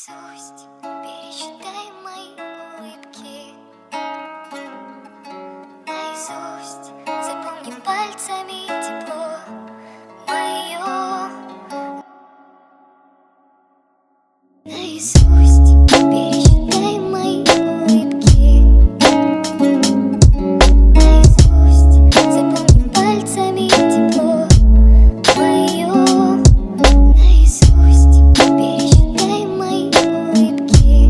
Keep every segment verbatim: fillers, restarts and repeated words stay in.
Наизусть пересчитай мои улыбки. Наизусть запомни пальцами тепло мое. Наизусть пересчитай мои улыбки. Наизусть запомни пальцами тепло мое. Наизусть пересчитай мои улыбки.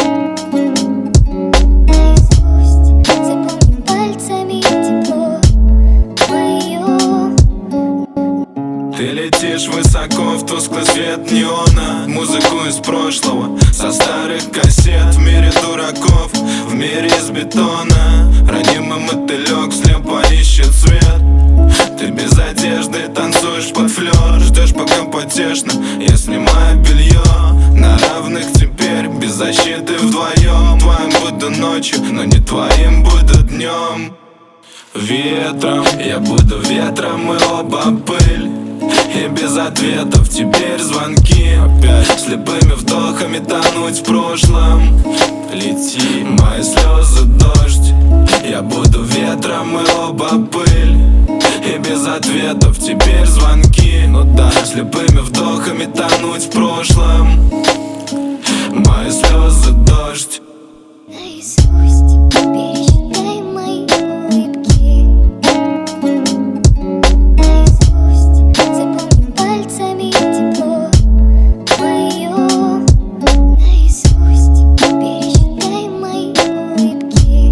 Наизусть запомни пальцами тепло мое. Ты летишь высоко в тусклый свет неона, музыку из прошлого, со старых кассет. В мире дураков, в мире из бетона, ранимый мотылек слепо ищет свет. Ты без одежды танцуешь под флёр, ждешь пока потешно, я снимаю белье. На равных теперь, без защиты вдвоем. Твоим буду ночью, но не твоим буду днем. Ветром, я буду ветром, мы оба пыль. И без ответов теперь звонки. Опять слепыми вдохами тонуть в прошлом. Лети, мои слезы дождь. Я буду ветром, мы оба пыль. И без ответов теперь звонки. Ну да, слепыми вдохами тонуть в прошлом. Мои слезы дождь. Наизусть пересчитай мои улыбки. Наизусть запомни пальцами тепло мое. Наизусть пересчитай мои улыбки.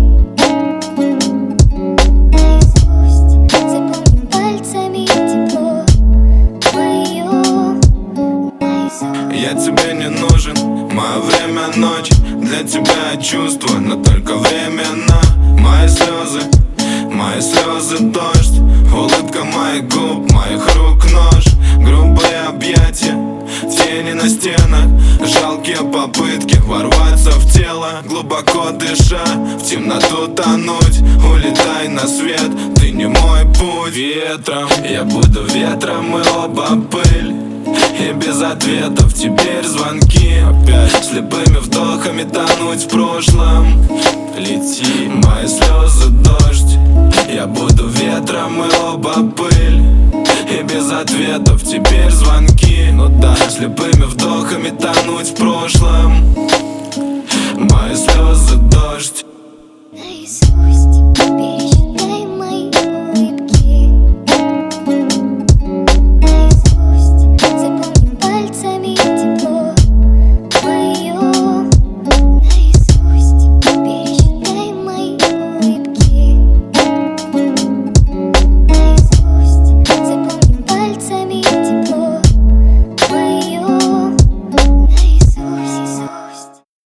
Наизусть запомни пальцами тепло мое. Наизусть. Я тебе не нужен, мое время ночь. Для тебя чувства, но только временно. Мои слезы, мои слезы дождь. Улыбка моих губ, моих рук нож. Грубые объятия, тени на стенах. Жалкие попытки ворваться в тело. Глубоко дыша, в темноту тонуть. Улетай на свет, ты не мой путь. Ветром, я буду ветром, мы оба пыль. И без ответов теперь звонки. Опять слепыми вдохами тонуть в прошлом. Лети, мои слезы дождь. Я буду ветром, мы оба пыль. И без ответов теперь звонки. Ну да, слепыми вдохами тонуть в прошлом. Мои слезы дождь.